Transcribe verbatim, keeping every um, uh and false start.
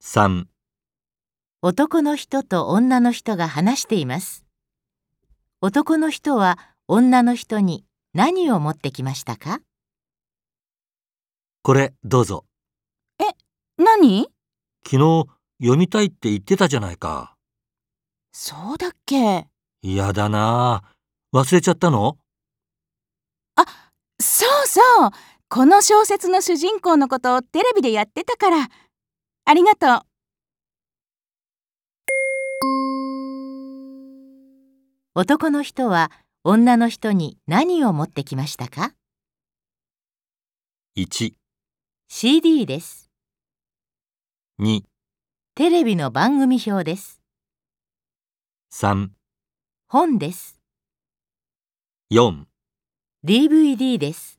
さん、 男の人と女の人が話しています。男の人は女の人に何を持ってきましたか？ これどうぞ。 え、何？ 昨日読みたいって言ってたじゃないか。 そうだっけ？ 嫌だなあ。忘れちゃったの？ あ、そうそう。この小説の主人公のことをテレビでやってたから。ありがとう。 男の人は女の人に何を持ってきましたか？ いち、 シーディー です。 に、 テレビの番組表です。 さん、 本です。 よん。 ディーブイディー です。